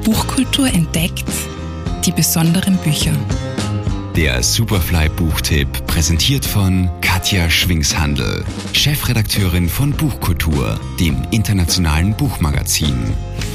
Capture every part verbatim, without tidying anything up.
Buchkultur entdeckt, die besonderen Bücher. Der Superfly-Buchtipp, präsentiert von Katja Schwingshandl, Chefredakteurin von Buchkultur, dem internationalen Buchmagazin.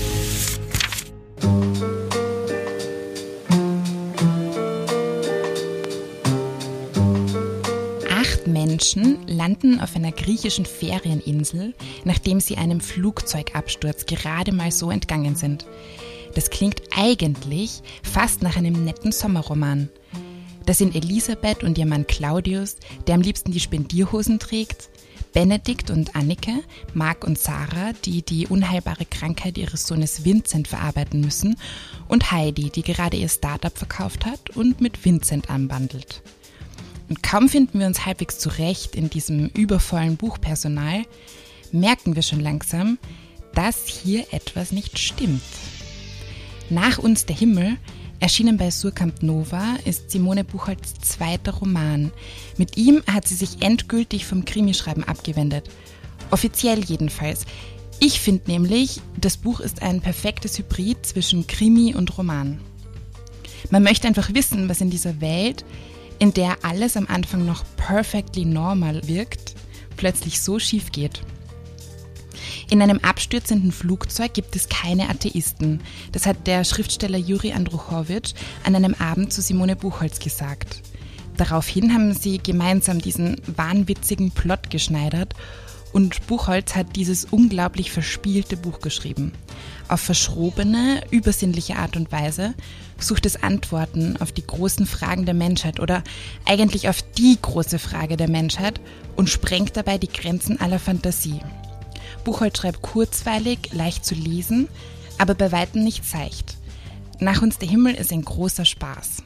Acht Menschen landen auf einer griechischen Ferieninsel, nachdem sie einem Flugzeugabsturz gerade mal so entgangen sind. Das klingt eigentlich fast nach einem netten Sommerroman. Das sind Elisabeth und ihr Mann Claudius, der am liebsten die Spendierhosen trägt, Benedikt und Annike, Marc und Sarah, die die unheilbare Krankheit ihres Sohnes Vincent verarbeiten müssen, und Heidi, die gerade ihr Startup verkauft hat und mit Vincent anbandelt. Und kaum finden wir uns halbwegs zurecht in diesem übervollen Buchpersonal, merken wir schon langsam, dass hier etwas nicht stimmt. Nach uns der Himmel, erschienen bei Surkamp Nova, ist Simone Buchholz' zweiter Roman. Mit ihm hat sie sich endgültig vom Krimischreiben abgewendet. Offiziell jedenfalls. Ich finde nämlich, das Buch ist ein perfektes Hybrid zwischen Krimi und Roman. Man möchte einfach wissen, was in dieser Welt, in der alles am Anfang noch perfectly normal wirkt, plötzlich so schief geht. In einem abstürzenden Flugzeug gibt es keine Atheisten. Das hat der Schriftsteller Juri Andruchowitsch an einem Abend zu Simone Buchholz gesagt. Daraufhin haben sie gemeinsam diesen wahnwitzigen Plot geschneidert und Buchholz hat dieses unglaublich verspielte Buch geschrieben. Auf verschrobene, übersinnliche Art und Weise sucht es Antworten auf die großen Fragen der Menschheit oder eigentlich auf die große Frage der Menschheit und sprengt dabei die Grenzen aller Fantasie. Buchholz schreibt kurzweilig, leicht zu lesen, aber bei weitem nicht seicht. Nach uns der Himmel ist ein großer Spaß.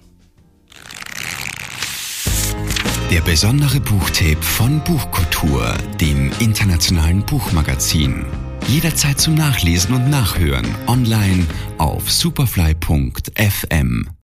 Der besondere Buchtipp von Buchkultur, dem internationalen Buchmagazin. Jederzeit zum Nachlesen und Nachhören online auf superfly punkt f m.